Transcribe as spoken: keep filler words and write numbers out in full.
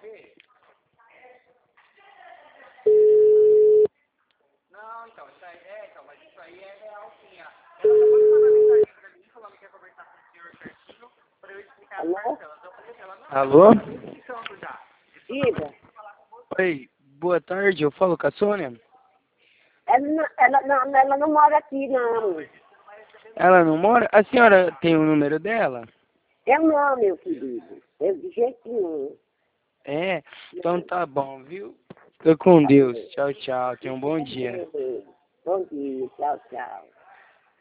Não, então, isso aí é, então, mas isso aí é real sim. Ela acabou de mandar mensagem pra mim, falando que quer conversar com o senhor certinho, pra eu explicar as parcelas. Eu falei pra ela, não, Alô? tá explicando já. Diga. Oi, boa tarde, eu falo com a Sônia. Ela não, ela, não, ela não mora aqui, não. Ela não mora? A senhora tem o número dela? Eu não, meu querido. Eu de jeito nenhum. É? Então tá bom, viu? Fica com Deus. Tchau, tchau. Tenha um bom dia. Bom dia, tchau, tchau.